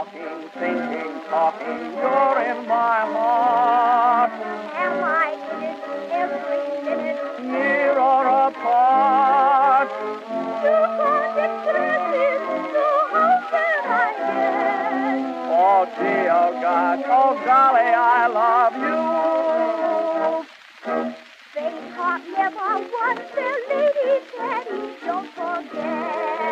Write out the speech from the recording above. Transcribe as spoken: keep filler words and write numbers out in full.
walking, thinking, talking, you're in my heart. Am I in it every minute? Near or apart. Two consequences, so how can I get? Oh, gee, oh, gosh, oh, golly, I love you. They taught never once their lady daddy, don't forget.